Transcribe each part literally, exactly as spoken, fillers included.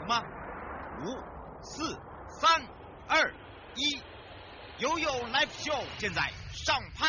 吗？五、四、三、二、一，悠悠 Live Show 现在上拍。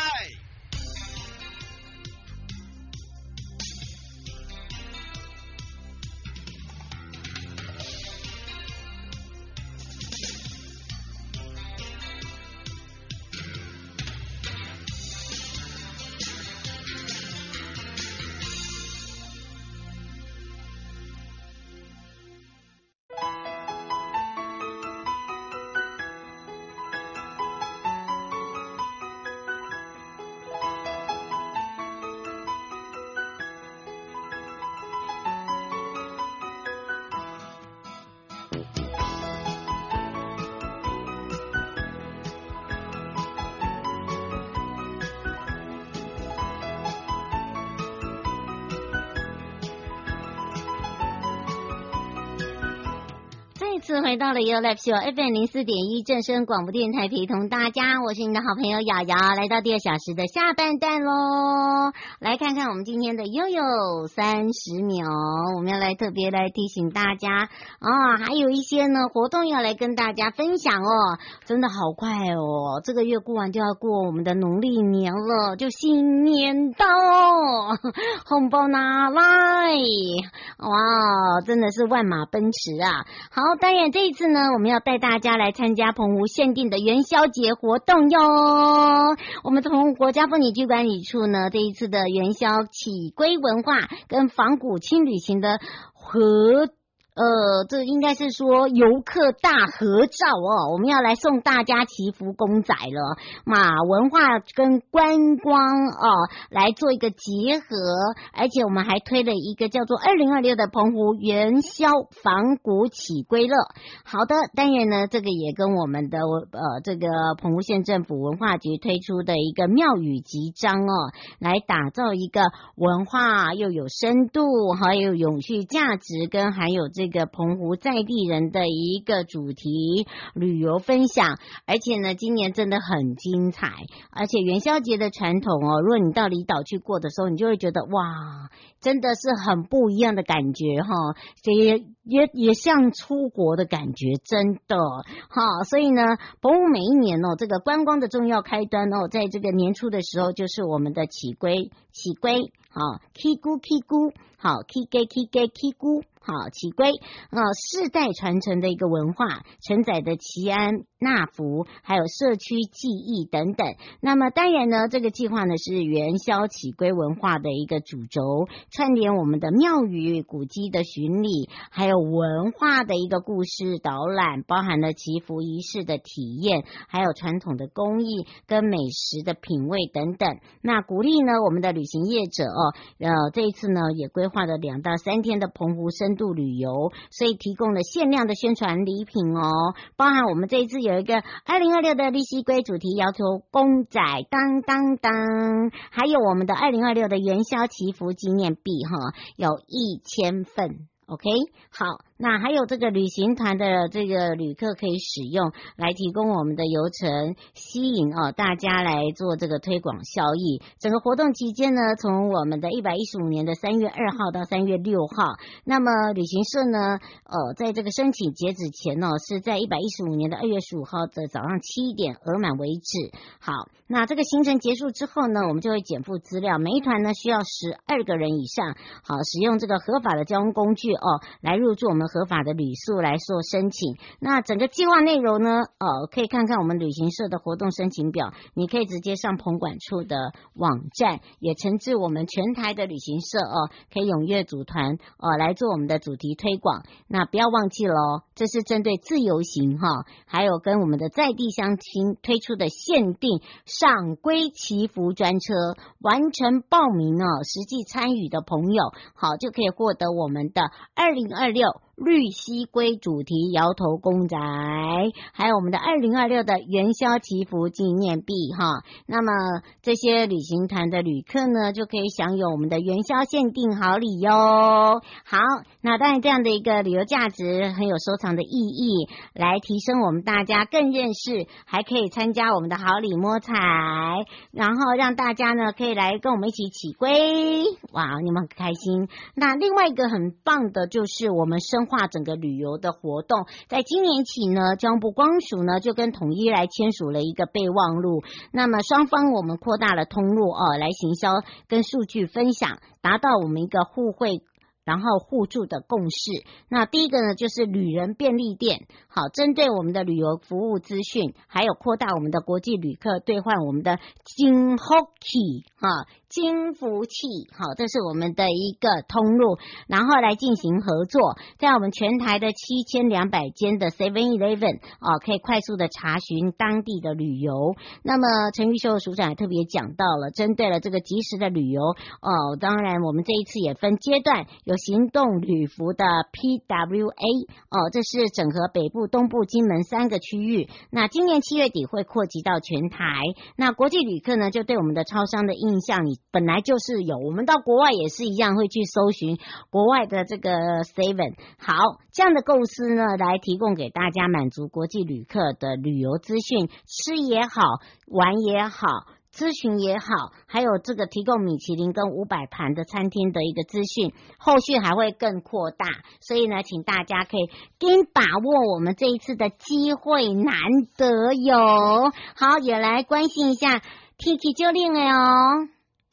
次回到了 You Live Show F M 零四点一正声广播电台，陪同大家，我是你的好朋友瑶瑶，来到第二小时的下半段咯。来看看我们今天的悠悠三十秒，我们要来特别来提醒大家啊，还有一些呢活动要来跟大家分享哦，真的好快哦，这个月过完就要过我们的农历年了，就新年到，红包拿来，哇，真的是万马奔驰啊！好，当然这一次呢，我们要带大家来参加澎湖限定的元宵节活动哟。我们澎湖国家风景区管理处呢，这一次的元宵起归文化跟仿古轻旅行的合呃，这应该是说游客大合照哦，我们要来送大家祈福公仔了，嘛文化跟观光哦来做一个结合，而且我们还推了一个叫做二零二六的澎湖元宵仿古起归乐。好的，当然呢，这个也跟我们的呃这个澎湖县政府文化局推出的一个妙语集章哦，来打造一个文化又有深度，还有永续价值，跟还有这个这个澎湖在地人的一个主题旅游分享，而且呢今年真的很精彩，而且元宵节的传统哦，如果你到离岛去过的时候，你就会觉得哇，真的是很不一样的感觉哈，也也也像出国的感觉，真的哈。所以呢，澎湖每一年哦，这个观光的重要开端哦，在这个年初的时候，就是我们的起归起归，好起姑起姑，好起给起给起姑。好，起归啊，世代传承的一个文化，承载的祈安纳福，还有社区记忆等等。那么当然呢，这个计划呢是元宵起归文化的一个主轴，串联我们的庙宇、古迹的巡礼，还有文化的一个故事导览，包含了祈福仪式的体验，还有传统的工艺跟美食的品味等等。那鼓励呢，我们的旅行业者哦，呃，这一次呢也规划了两到三天的澎湖深度旅游，所以提供了限量的宣传礼品哦，包含我们这一次有一个二零二六的利息龟主题要求公仔当当当，还有我们的二零二六的元宵祈福纪念币哈，有一千份。OK， 好，那还有这个旅行团的这个旅客可以使用来提供我们的游程，吸引哦大家来做这个推广效益。整个活动期间呢，从我们的一百一十五年的三月二号到三月六号，那么旅行社呢，呃，在这个申请截止前呢、哦，是在一百一十五年的二月十五号的早上七点额满为止。好，那这个行程结束之后呢，我们就会减负资料，每一团呢需要十二个人以上，好，使用这个合法的交通工具哦，来入住我们合法的旅宿来做申请。那整个计划内容呢，哦，可以看看我们旅行社的活动申请表，你可以直接上澎管处的网站，也诚挚我们全台的旅行社哦，可以踊跃组团哦，来做我们的主题推广。那不要忘记了哦，这是针对自由行哈、哦，还有跟我们的在地乡亲推出的限定赏龟祈福专车，完成报名哦，实际参与的朋友好就可以获得我们的二零二六绿蜥龟主题摇头公仔，还有我们的二零二六的元宵祈福纪念币哈。那么这些旅行团的旅客呢，就可以享有我们的元宵限定好礼哟。好，那当然这样的一个旅游价值很有收藏的意义，来提升我们大家更认识，还可以参加我们的好礼摸彩，然后让大家呢可以来跟我们一起起龟，哇，你们很开心。那另外一个很棒的就是我们生化整个旅游的活动。在今年起呢，交通部观光署呢就跟统一来签署了一个备忘录，那么双方我们扩大了通路哦，来行销跟数据分享，达到我们一个互惠然后互助的共识。那第一个呢，就是旅人便利店，好，针对我们的旅游服务资讯，还有扩大我们的国际旅客兑换我们的金福气哈。金福气，好，这是我们的一个通路，然后来进行合作，在我们全台的七千两百间的 seven eleven 哦，可以快速的查询当地的旅游。那么陈玉秀署长也特别讲到了，针对了这个即时的旅游哦，当然我们这一次也分阶段，有行动旅服的 P W A 哦，这是整合北部、东部、金门三个区域，那今年七月底会扩及到全台。那国际旅客呢，就对我们的超商的印象，你本来就是有，我们到国外也是一样会去搜寻国外的这个 seven。 好，这样的构思呢，来提供给大家满足国际旅客的旅游资讯，吃也好，玩也好，咨询也好，还有这个提供米其林跟五百盘的餐厅的一个资讯，后续还会更扩大，所以呢，请大家可以跟把握我们这一次的机会，难得有。好，也来关心一下 Tiki 就令了哦。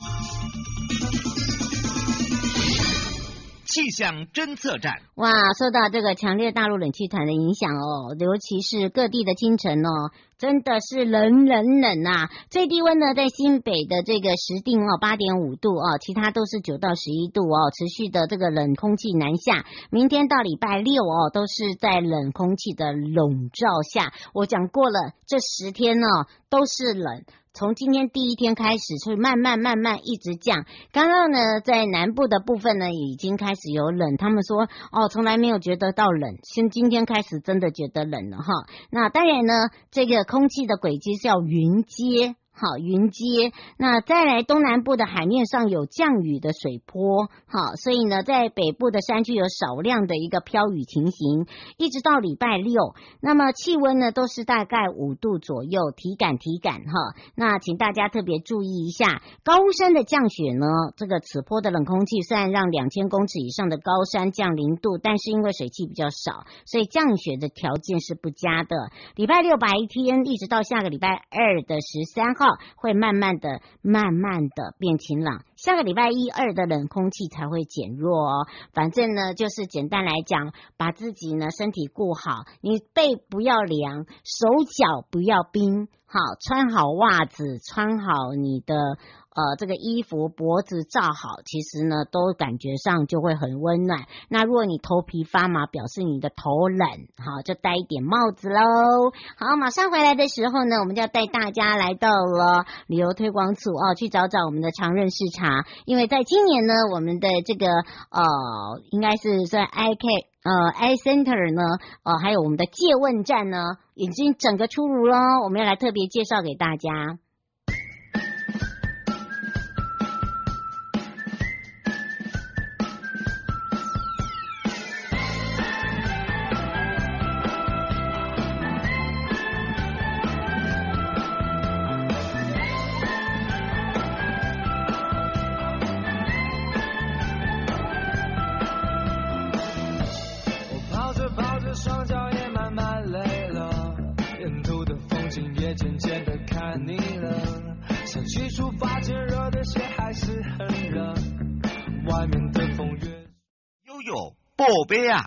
气象侦测站， 哇，受到这个强烈大陆冷气团的影响哦，尤其是各地的清晨哦，真的是冷冷冷啊！最低温呢，在新北的这个石碇哦，八点五度哦，其他都是九到十一度哦，持续的这个冷空气南下。明天到礼拜六哦，都是在冷空气的笼罩下。我讲过了，这十天呢、哦、都是冷。从今天第一天开始，所以慢慢慢慢一直降。刚刚呢，在南部的部分呢，已经开始有冷。他们说，哦，从来没有觉得到冷，先今天开始真的觉得冷了哈。那当然呢，这个空气的轨迹是要云接。好，云接，那再来东南部的海面上有降雨的水波，好，所以呢，在北部的山区有少量的一个飘雨情形，一直到礼拜六，那么气温呢都是大概五度左右，体感体感哈，那请大家特别注意一下，高山的降雪呢，这个此波的冷空气虽然让两千公尺以上的高山降零度，但是因为水汽比较少，所以降雪的条件是不佳的。礼拜六白天一直到下个礼拜二的十三号。会慢慢的慢慢的变晴朗，下个礼拜一二的冷空气才会减弱哦。反正呢就是简单来讲，把自己呢身体顾好，你背不要凉，手脚不要冰，好，穿好袜子，穿好你的呃这个衣服，脖子罩好，其实呢都感觉上就会很温暖。那如果你头皮发麻，表示你的头冷，好，就戴一点帽子喽。好，马上回来的时候呢，我们就要带大家来到了旅游推广组哦，去找找我们的常润视察，因为在今年呢，我们的这个呃应该是算 I K 呃 I Center 呢，呃还有我们的借问站呢，已经整个出炉咯，我们要来特别介绍给大家。 双脚也慢慢累了，沿途的风景也渐渐的看腻了，想起出发前热的血还是很热，外面的风越悠悠宝贝啊，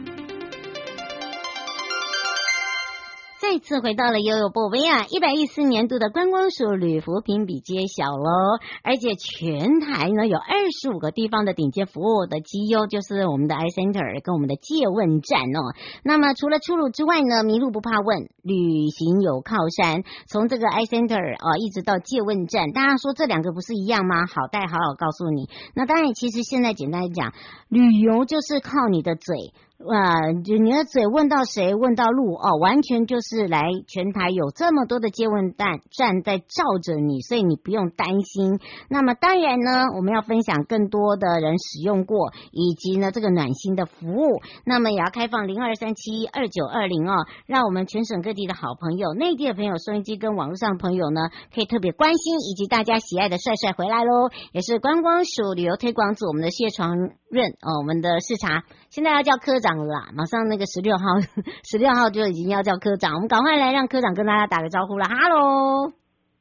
再次回到了悠悠宝贝啊，一百一十四年度的观光署旅服评比揭晓喽，而且全台呢有二十五个地方的顶尖服务的绩优，就是我们的 I Center 跟我们的借问站哦。那么除了出入之外呢，迷路不怕问，旅行有靠山，从这个 I Center 啊一直到借问站，大家说这两个不是一样吗？好，待好好告诉你。那当然，其实现在简单讲，旅游就是靠你的嘴。哇，就你的嘴问到谁，问到路哦，完全就是来全台有这么多的接问站站在罩着你，所以你不用担心。那么当然呢，我们要分享更多的人使用过，以及呢这个暖心的服务。那么也要开放零二三七二九二零哦，让我们全省各地的好朋友、内地的朋友、收音机跟网络上的朋友呢，可以特别关心，以及大家喜爱的帅帅回来喽。也是观光署旅游推广组我们的谢传润哦，我们的视察，现在要叫科长。 长了啦，马上那个十六号，十六号就已经要叫科长，我们赶快来让科长跟大家打个招呼了。Hello。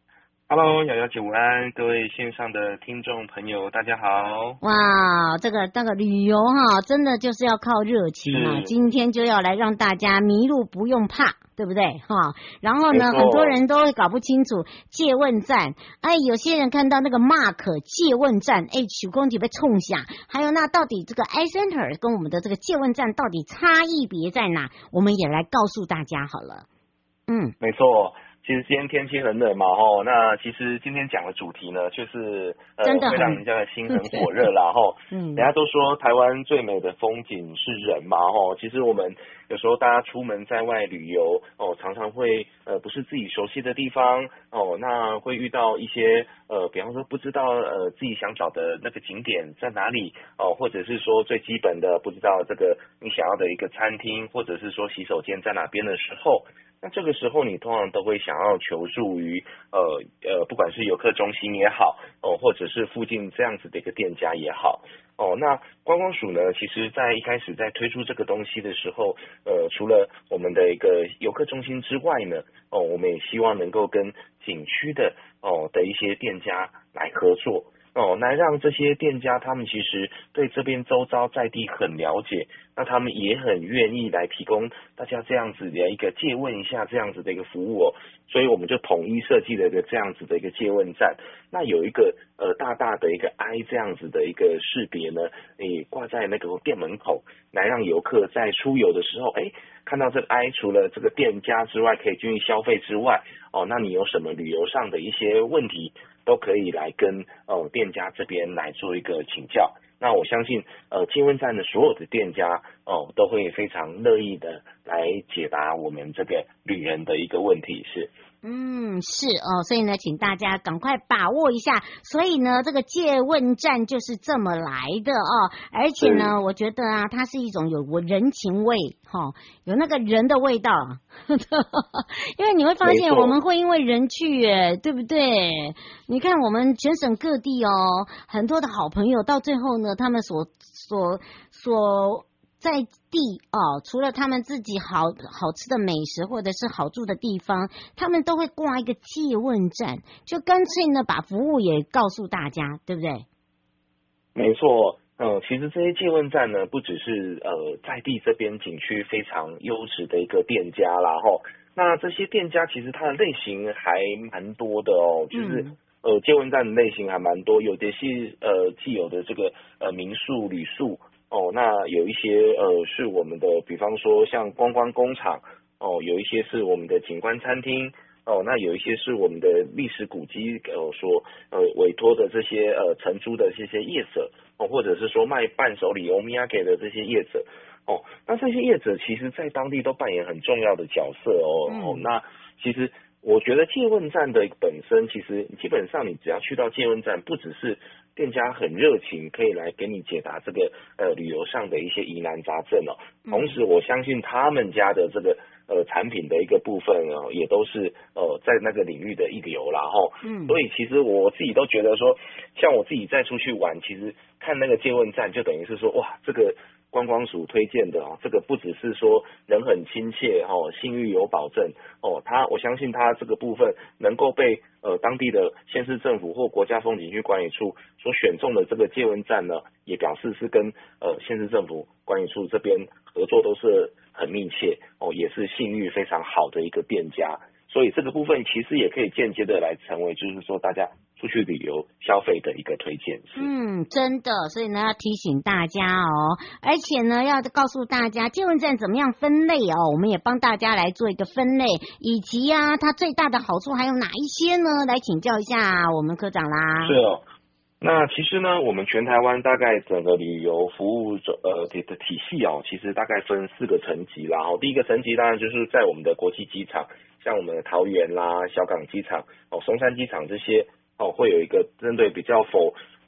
Hello， 瑶瑶姐午安，各位线上的听众朋友，大家好。 哇，这个这个旅游哈，真的就是要靠热情啊！今天就要来让大家迷路不用怕，对不对哈？然后呢，很多人都会搞不清楚借问站，哎，有些人看到那个 mark 借问站，哎，取公体被冲下，还有那到底这个 iCenter 跟我们的这个借问站到底差异别在哪？我们也来告诉大家好了。嗯， 没错。其实今天天气很冷嘛，吼，那其实今天讲的主题呢，就是呃会让人家的心很火热啦，吼。嗯，人家都说台湾最美的风景是人嘛，吼。其实我们有时候大家出门在外旅游，哦，常常会呃不是自己熟悉的地方，哦，那会遇到一些呃，比方说不知道呃自己想找的那个景点在哪里，哦，或者是说最基本的不知道这个你想要的一个餐厅，或者是说洗手间在哪边的时候。那这个时候你通常都会想要求助于呃呃，不管是游客中心也好，哦，或者是附近这样子的一个店家也好，哦，那观光署呢，其实在一开始在推出这个东西的时候，呃，除了我们的一个游客中心之外呢，哦，我们也希望能够跟景区的哦的一些店家来合作。哦，来让这些店家他们其实对这边周遭在地很了解，那他们也很愿意来提供大家这样子的一个借问一下这样子的一个服务哦，所以我们就统一设计了一个这样子的一个借问站。那有一个呃大大的一个 I 这样子的一个识别呢，诶挂在那个店门口，来让游客在出游的时候，诶看到这个 I 除了这个店家之外可以进行消费之外，哦，那你有什么旅游上的一些问题？都可以来跟呃店家这边来做一个请教。那我相信呃借问站的所有的店家哦、呃、都会非常乐意的来解答我们这个旅人的一个问题是。 嗯，是哦，所以呢，请大家赶快把握一下。所以呢，这个借问站就是这么来的哦。而且呢，我觉得啊，它是一种有人情味，哈、哦，有那个人的味道。因为你会发现，我们会因为人去，哎，对不对？你看我们全省各地哦，很多的好朋友，到最后呢，他们所所所。在地哦，除了他们自己好好吃的美食或者是好住的地方，他们都会挂一个借问站，就干脆呢把服务也告诉大家，对不对？ 没错，呃，其实这些借问站呢，不只是呃在地这边景区非常优质的一个店家啦，吼，那这些店家其实它的类型还蛮多的哦，就是。嗯呃，借问站的类型还蛮多，有的是呃既有的这个呃民宿、旅宿哦，那有一些呃是我们的，比方说像观光工厂哦，有一些是我们的景观餐厅哦，那有一些是我们的历史古迹呃所呃委托的这些呃承租的这些业者哦，或者是说卖伴手礼、欧米亚给的这些业者哦，那这些业者其实在当地都扮演很重要的角色哦、嗯、哦，那其实。我觉得借问站的本身，其实基本上你只要去到借问站，不只是店家很热情，可以来给你解答这个呃旅游上的一些疑难杂症哦。同时，我相信他们家的这个呃产品的一个部分哦，也都是呃在那个领域的一流啦吼。嗯。所以其实我自己都觉得说，像我自己再出去玩，其实看那个借问站，就等于是说哇，这个。观光署推荐的哦，这个不只是说人很亲切哦，信誉有保证哦，他我相信他这个部分能够被呃当地的县市政府或国家风景区管理处所选中的这个借问站呢，也表示是跟呃县市政府管理处这边合作都是很密切哦，也是信誉非常好的一个店家。所以这个部分其实也可以间接的来成为，就是说大家出去旅游消费的一个推荐。 嗯，真的，所以呢要提醒大家哦，而且呢要告诉大家借问站怎么样分类哦，我们也帮大家来做一个分类，以及啊它最大的好处还有哪一些呢？来请教一下我们科长啦。 是哦。那其实呢，我们全台湾大概整个旅游服务呃的的体系哦，其实大概分四个层级啦。哦，第一个层级当然就是在我们的国际机场，像我们的桃园啦、小港机场、哦松山机场这些哦，会有一个针对比较否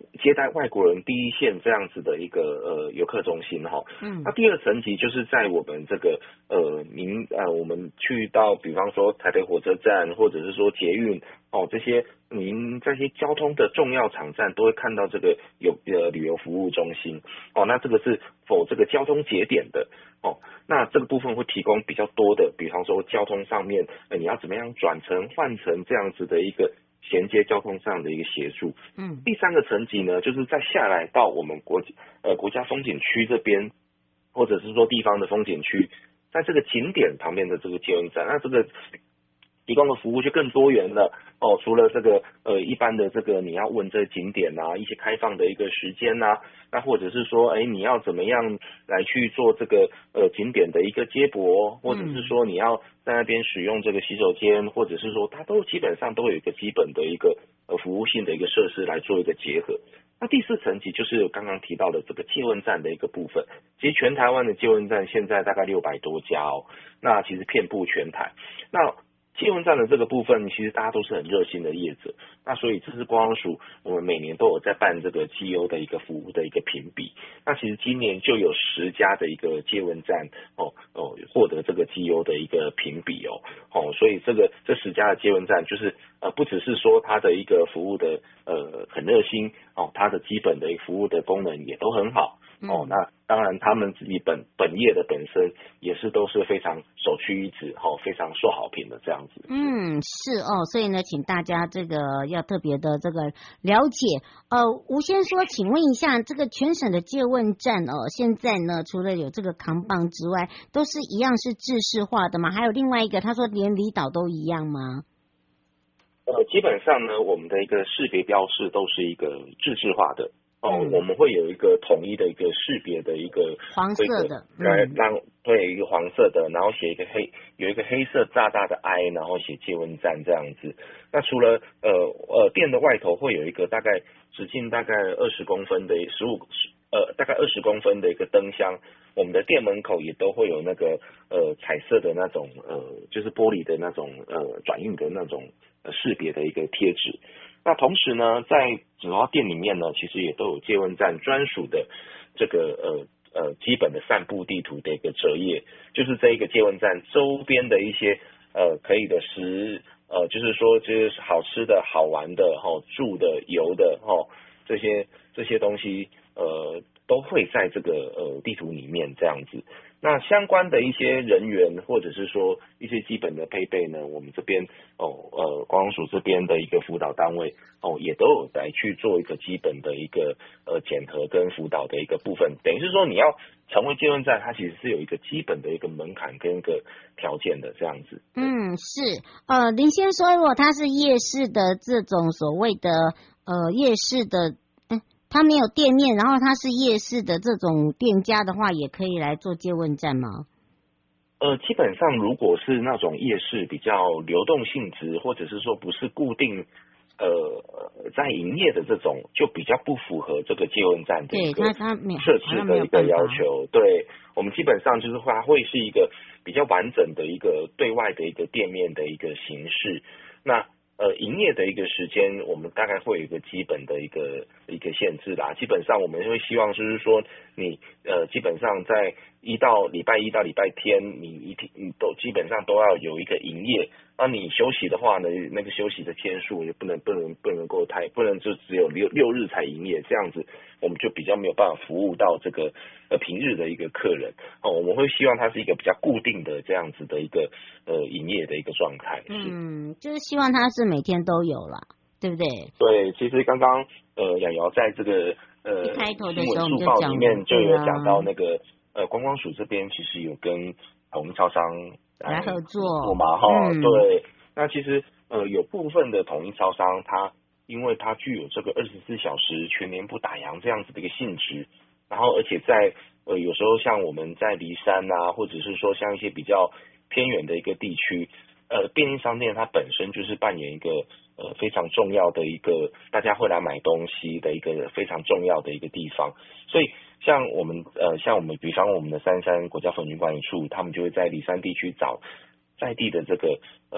接待外国人第一线这样子的一个呃游客中心哈。嗯。那第二层级就是在我们这个呃您呃我们去到比方说台北火车站或者是说捷运哦这些您这些交通的重要场站都会看到这个有呃旅游服务中心哦。那这个是否这个交通节点的哦？那这个部分会提供比较多的，比方说交通上面呃你要怎么样转乘换乘这样子的一个衔接交通上的一个协助。嗯，第三个层级呢，就是再下来到我们国呃国家风景区这边，或者是说地方的风景区，在这个景点旁边的这个接运站，那这个提供的服务就更多元了哦。除了这个呃一般的这个你要问这景点啊一些开放的一个时间啊，那或者是说哎你要怎么样来去做这个呃景点的一个接驳，或者是说你要在那边使用这个洗手间，或者是说它都基本上都有一个基本的一个呃服务性的一个设施来做一个结合。那第四层级就是刚刚提到的这个接运站的一个部分，其实全台湾的接运站现在大概六百多家哦，那其实遍布全台。那接运站的这个部分，其实大家都是很热心的业者，那所以这是观光署我们每年都有在办这个绩优的一个服务的一个评比。那其实今年就有十家的一个接运站哦哦获得这个绩优的一个评比哦哦，所以这个这十家的接运站就是呃不只是说它的一个服务的呃很热心哦，它的基本的服务的功能也都很好。哦，那当然，他们自己本本业的本身也是都是非常首屈一指，哈、哦，非常受好评的这样子。 嗯，是哦，所以呢，请大家这个要特别的这个了解。呃，吴先说，请问一下，这个全省的借问站哦，现在呢，除了有这个扛棒之外，都是一样是制式化的吗？还有另外一个，他说连离岛都一样吗？ 呃，基本上呢，我们的一个识别标示都是一个制式化的。哦、嗯，我们会有一个统一的一个识别的一个黄色的， 来让对一个黄色的，然后写一个黑，有一个黑色大大的 I， 然后写接运站这样子。那除了呃呃店的外头会有一个大概直径大概二十公分的十五呃大概二十公分的一个灯箱，我们的店门口也都会有那个呃彩色的那种呃就是玻璃的那种呃转印的那种呃识别的一个贴纸。那同时呢，在主要店里面呢，其实也都有接运站专属的这个呃呃基本的散步地图的一个折页，就是这一个接运站周边的一些呃可以的食呃就是说就是好吃的好玩的哈、哦、住的游的哈、哦、这些这些东西呃都会在这个呃地图里面这样子。那相关的一些人员或者是说一些基本的配备呢，我们这边哦呃观光署这边的一个辅导单位哦也都有来去做一个基本的一个呃检核跟辅导的一个部分，等于是说你要成为接运站，它其实是有一个基本的一个门槛跟一个条件的这样子。 嗯，是呃林先说，如果它是夜市的这种所谓的呃夜市的。他没有店面，然后他是夜市的这种店家的话，也可以来做接运站吗？ 呃，基本上如果是那种夜市比较流动性质，或者是说不是固定呃在营业的这种，就比较不符合这个接运站的一个设置的一个要求。对，我们基本上就是它会是一个比较完整的一个对外的一个店面的一个形式。那呃，营业的一个时间，我们大概会有一个基本的一个一个限制啦。基本上我们会希望就是说，你呃，基本上在一到礼拜一到礼拜天，你一天你都基本上都要有一个营业。那你休息的话呢，那个休息的天数也不能不能不能够太不能就只有六六日才营业，这样子我们就比较没有办法服务到这个呃平日的一个客人哦。我们会希望它是一个比较固定的这样子的一个呃营业的一个状态。 嗯，就是希望它是每天都有啦，对不对？ 对，其实刚刚呃瑶瑶在这个呃一开头的时候新闻速报里面就有讲到那个、啊、呃观光署这边其实有跟统一超商来合作嘛哈、嗯，对，那其实呃有部分的统一超商，它因为它具有这个二十四小时全年不打烊这样子的一个性质，然后而且在呃有时候像我们在梨山啊，或者是说像一些比较偏远的一个地区，呃便利商店它本身就是扮演一个呃非常重要的一个大家会来买东西的一个非常重要的一个地方，所以像我们呃像我们比方我们的三山国家风景管理处，他们就会在梨山地区找在地的这个呃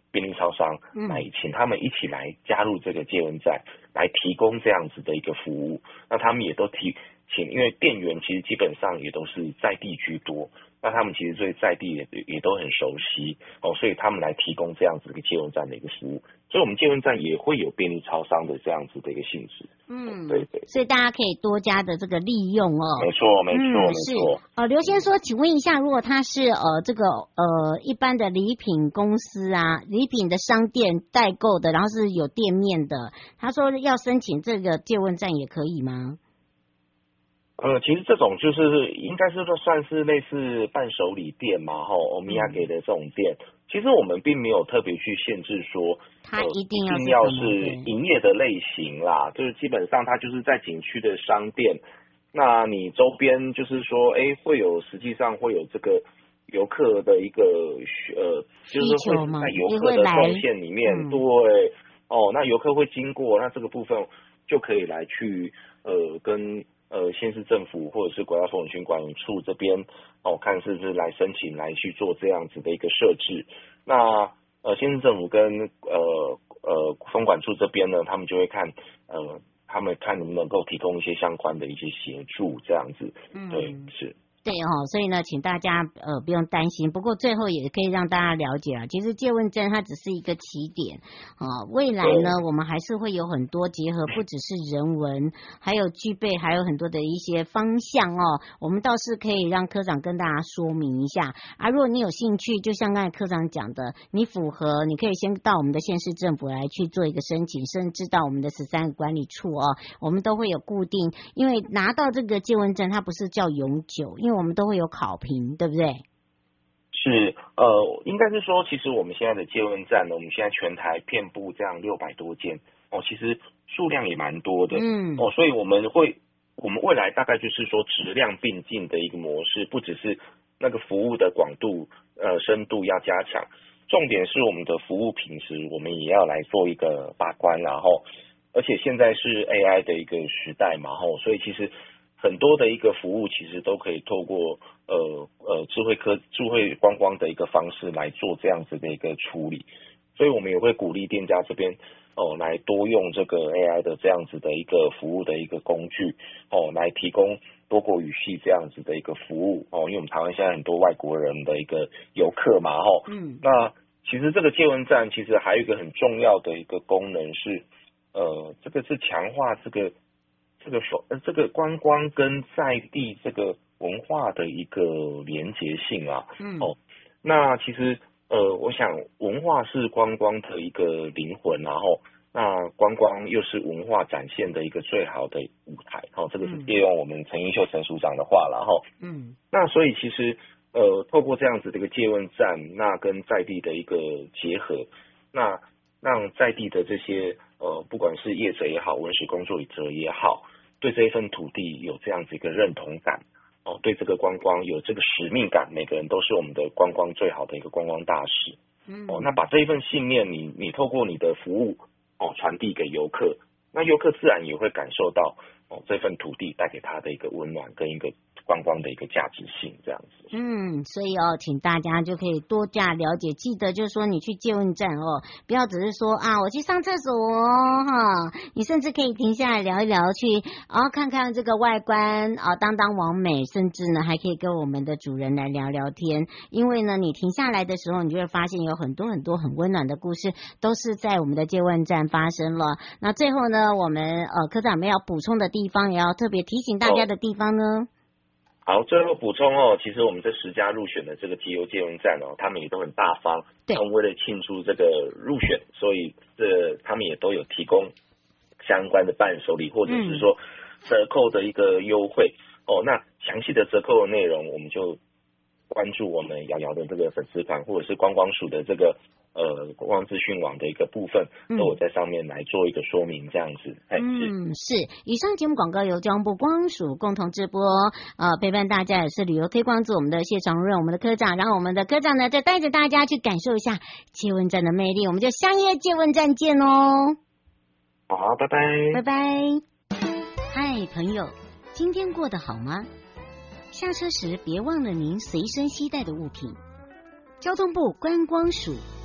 便利超商来请他们一起来加入这个借问站，来提供这样子的一个服务。那他们也都提请，因为店员其实基本上也都是在地居多，那他们其实对在地也也都很熟悉哦，所以他们来提供这样子的一个借问站的一个服务。所以我们借问站也会有便利超商的这样子的一个性质。嗯，对对。 所以大家可以多加的这个利用哦。 没错，没错， 嗯、 没错。 哦，刘先说，请问一下，如果他是呃这个呃一般的礼品公司啊，礼品的商店代购的，然后是有店面的，他说要申请这个借问站也可以吗？ 呃，其实这种就是应该是说算是类似伴手礼店嘛，哈，欧米亚给的这种店，其实我们并没有特别去限制说， 它一定要、呃、 一定要是营业的类型啦，就是基本上它就是在景区的商店，那你周边就是说，哎，会有实际上会有这个游客的一个呃，就是会在游客的动线里面，嗯、对，哦，那游客会经过，那这个部分就可以来去呃跟。呃，县市政府或者是国家风景区管理处这边哦，看是不是来申请来去做这样子的一个设置。那呃，县市政府跟呃呃风管处这边呢，他们就会看呃，他们看能不能够提供一些相关的一些协助，这样子。嗯，对，是。 对哦，所以呢，请大家呃不用担心。不过最后也可以让大家了解啊，其实借问站它只是一个起点啊、呃，未来呢，我们还是会有很多结合，不只是人文，还有具备还有很多的一些方向哦。我们倒是可以让科长跟大家说明一下啊。如果你有兴趣，就像刚才科长讲的，你符合，你可以先到我们的县市政府来去做一个申请，甚至到我们的十三个管理处哦，我们都会有固定，因为拿到这个借问站，它不是叫永久，因为因为我们都会有考评，对不对？ 是，呃，应该是说，其实我们现在的借问站呢，我们现在全台遍布这样六百多间哦，其实数量也蛮多的，嗯，哦，所以我们会，我们未来大概就是说质量并进的一个模式，不只是那个服务的广度、呃深度要加强，重点是我们的服务品质，我们也要来做一个把关，然后，而且现在是 A I 的一个时代嘛，吼，所以其实。很多的一个服务其实都可以透过呃呃智慧科智慧观光的一个方式来做这样子的一个处理，所以我们也会鼓励店家这边哦、呃、来多用这个 A I 的这样子的一个服务的一个工具哦，来提供多国语系这样子的一个服务哦，因为我们台湾现在很多外国人的一个游客嘛吼，嗯，那其实这个借问站其实还有一个很重要的一个功能是呃这个是强化这个。这个呃，这个观光跟在地这个文化的一个连结性啊，嗯，哦，那其实呃，我想文化是观光的一个灵魂，然后那观光又是文化展现的一个最好的舞台，哦，这个是借用我们陈英秀陈署长的话了，哈，嗯，那所以其实呃，透过这样子的一个借问站，那跟在地的一个结合，那让在地的这些呃，不管是业者也好，文史工作者也好，对这一份土地有这样子一个认同感，哦，对这个观光有这个使命感，每个人都是我们的观光最好的一个观光大使。嗯，哦，那把这一份信念，你你透过你的服务哦传递给游客，那游客自然也会感受到哦这份土地带给他的一个温暖跟一个观光的一个价值性，这样子。 嗯，所以哦，请大家就可以多加了解，记得就是说你去借问站哦，不要只是说啊我去上厕所哦哈，你甚至可以停下来聊一聊，去然后看看这个外观啊，当当网美，甚至呢还可以跟我们的主人来聊聊天，因为呢你停下来的时候，你就会发现有很多很多很温暖的故事都是在我们的借问站发生了。那最后呢，我们呃科长们要补充的地方，也要特别提醒大家的地方呢。哦， 好，最后补充哦，其实我们这十家入选的这个集邮借问站哦，他们也都很大方，他们为了庆祝这个入选，所以这他们也都有提供相关的伴手礼或者是说折扣的一个优惠，嗯、哦。那详细的折扣的内容，我们就关注我们瑶瑶的这个粉丝团，或者是观光署的这个呃观光资讯网的一个部分，都有在上面来做一个说明，这样子。 嗯，是。以上节目广告由交通部观光署共同直播，呃，陪伴大家也是旅游推广组我们的谢长润，我们的科长，然后我们的科长呢，再带着大家去感受一下借问站的魅力，我们就相约借问站见哦。 好，拜拜， 拜拜。嗨，朋友，今天过得好吗？下车时别忘了您随身携带的物品。交通部观光署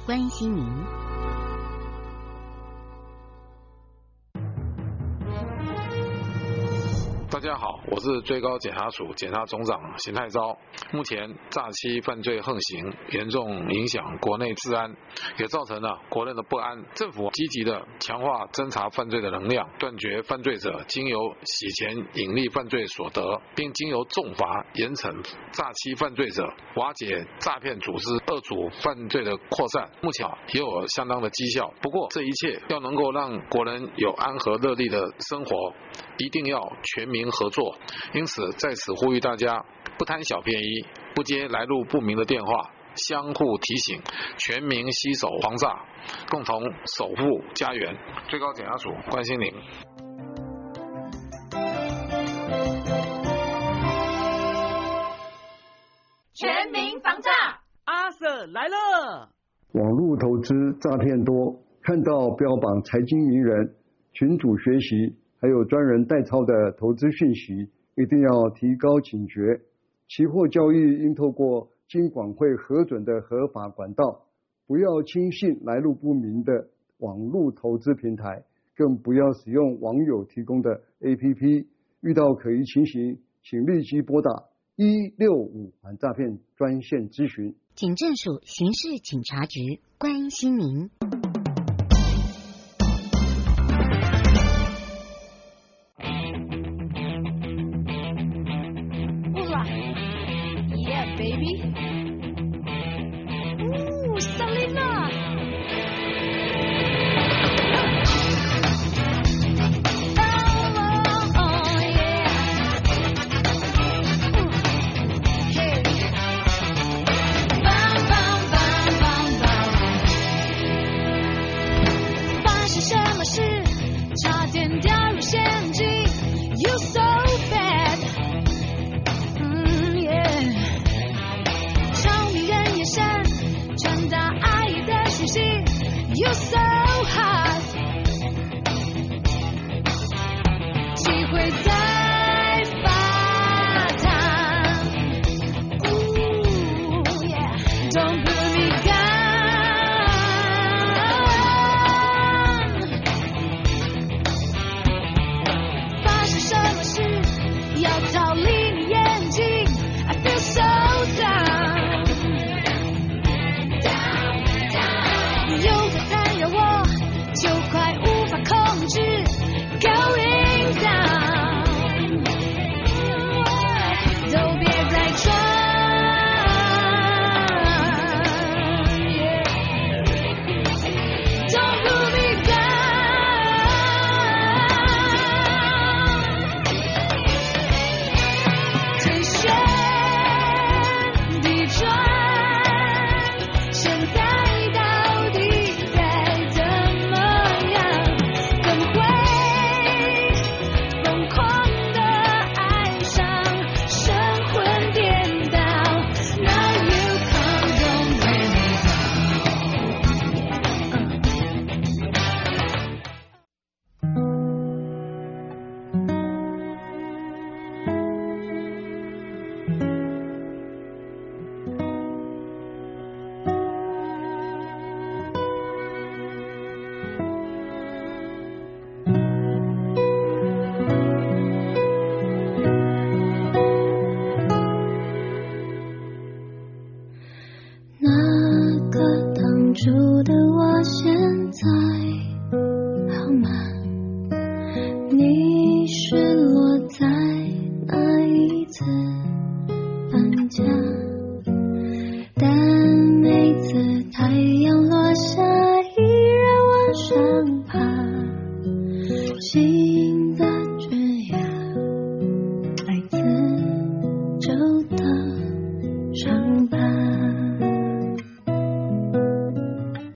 关心您。 大家好，我是最高检察署检察总长邢泰钊。目前诈欺犯罪横行，严重影响国内治安，也造成了国人的不安。政府积极的强化侦查犯罪的能量，断绝犯罪者经由洗钱隐匿犯罪所得，并经由重罚严惩诈欺犯罪者，瓦解诈骗组织恶组犯罪的扩散。目前也有相当的绩效。不过这一切要能够让国人有安和乐利的生活，一定要全民合作，因此在此呼吁大家不贪小便宜，不接来路不明的电话，相互提醒，全民携手防诈，共同守护家园。最高检察署关心您。 全民防诈，阿 Sir 来了。 网络投资诈骗多，看到标榜财经名人、群组学习，还有专人代操的投资讯息，一定要提高警觉。期货交易应透过金管会核准的合法管道，不要轻信来路不明的网络投资平台，更不要使用网友提供的 A P P。遇到可疑情形，请立即拨打一六五反诈骗专线咨询。 警政署刑事警察局关心您。 Yeah, baby. Ooh, Selena. Oh, oh, yeah. Hey. Bam, bam, bam, bam, bam. 发生什么事？差点掉入陷阱。You so bad. You're so hot， 机会在发烫。Ooh, yeah, don't put me down。 发生什么事？要逃离你眼睛 I feel so down。就快无法控制 ，Going down， 都别再装 ，Don't put me down， 天旋地转，现在。住的我现在好吗？你是落在哪一次搬家？